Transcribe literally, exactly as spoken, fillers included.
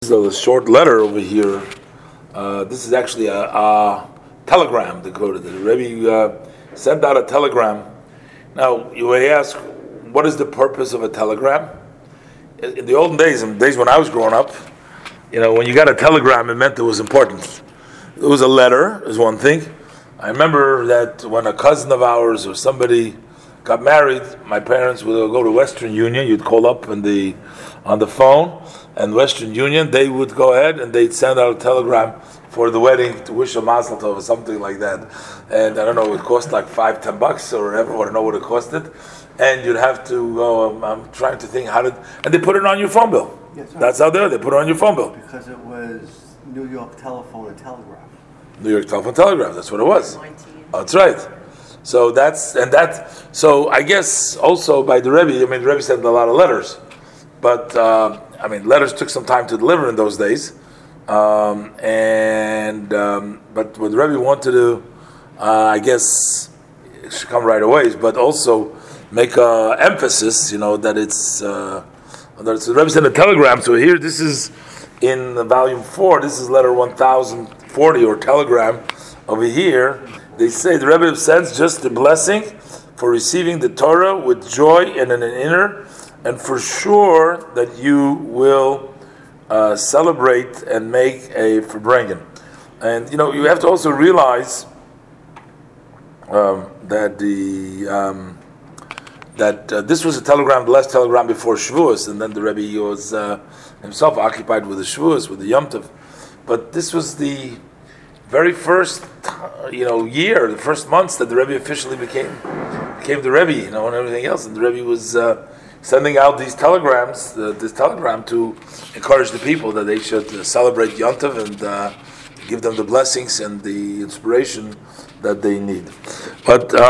This is a short letter over here. Uh, this is actually a, a telegram, they called it. The Rebbe uh, sent out a telegram. Now, you may ask, what is the purpose of a telegram? In in the olden days, in the days when I was growing up, you know, when you got a telegram, it meant it was important. It was a letter, is one thing. I remember that when a cousin of ours or somebody got married, my parents would go to Western Union. You'd call up on the on the phone, and Western Union, they would go ahead and they'd send out a telegram for the wedding to wish a mazel tov or something like that. And I don't know, it cost like five, ten bucks or whatever. I don't know what it costed. And you'd have to go. Um, I'm trying to think how did, and they put it on your phone bill. Yes, That's how they they put it on your phone bill. Because it was New York Telephone and Telegraph. New York Telephone Telegraph. That's what it was. That's right. So that's and that. So I guess also by the Rebbe. I mean, the Rebbe sent a lot of letters, but uh, I mean, letters took some time to deliver in those days. Um, and um, but what the Rebbe wanted to, uh, I guess, it should come right away. But also make a emphasis, you know, that it's. Uh, that it's the Rebbe sent a telegram. So here, this is in volume four. This is letter one thousand forty or telegram. Over here, they say the Rebbe sends just the blessing for receiving the Torah with joy and in an inner, and for sure that you will uh, celebrate and make a Farbrengen. And you know, you have to also realize um, that the um, that uh, this was a telegram, the last telegram before Shavuos, and then the Rebbe was uh, himself occupied with the Shavuos, with the Yom Tov. But this was the very first, you know, year, the first months that the Rebbe officially became became the Rebbe, you know, and everything else. And the Rebbe was uh, sending out these telegrams, uh, this telegram to encourage the people that they should uh, celebrate Yom Tov and uh, give them the blessings and the inspiration that they need. But uh,